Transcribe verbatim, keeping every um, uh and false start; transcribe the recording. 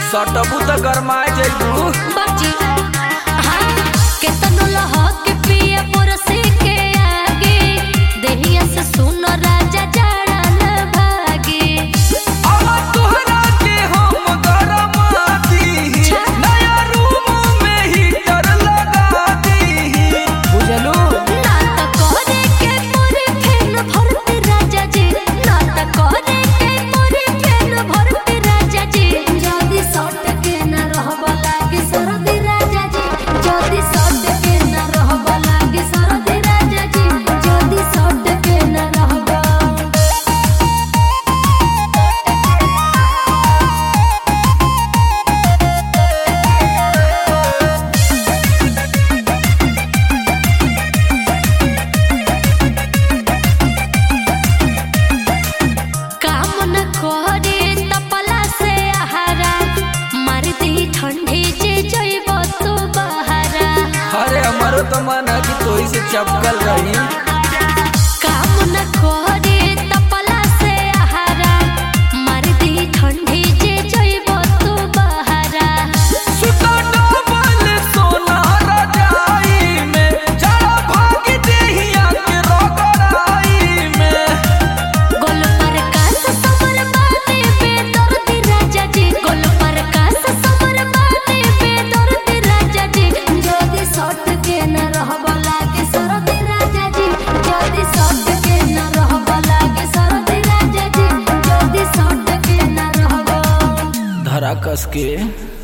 सटबू त गरमाए जइबू बाजी हां केतनो लह के पिया पुरसे के आगे देहिया से सुन राजा जाड़ा न भागे अब तोहरा के हम गरमा दी नया रूम में हीटर लगा दी बुझलू ना त करे के मोरे फेन भरते राजा जी ना त करे के मोरे फेन भरते राजा जी जदी सट के न रहब लागे सरदी राजा जी जदी सट के न रहब लागे सरदी राजा जी जदी सट के न रहब काम न करे तपला से आहारा मार दी ठंडी जे जइब तो बहारा अरे हमारो तो मन है कि तोही से चपकल रही काम न करे तपला से आहारा मार दी ठंडी जे जइब तो बहारा सुता डबल सोना रजाई में जड़ा भाग देहिया के रगड़ाई में गोल पर कास समर बाते बेदर्दी राजा जी गोल पर कास समर बाते बेदर्दी राजा जी जदी सट के न रहब लागे सरदी राजा जी जदी सट के न रहब लागे सरदी राजा जी जदी सट के न रहब धरा कस के